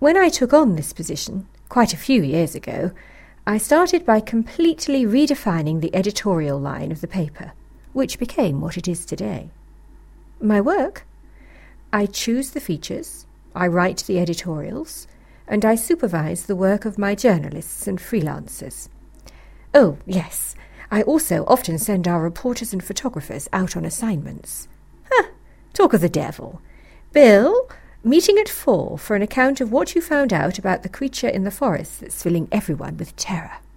When I took on this position, quite a few years ago, I started by completely redefining the editorial line of the paper, which became what it is today. My work? I choose the features, I write the editorials, and I supervise the work of my journalists and freelancers. Oh, yes, I also often send our reporters and photographers out on assignments. Talk of the devil. Bill, meeting at 4 for an account of what you found out about the creature in the forest that's filling everyone with terror.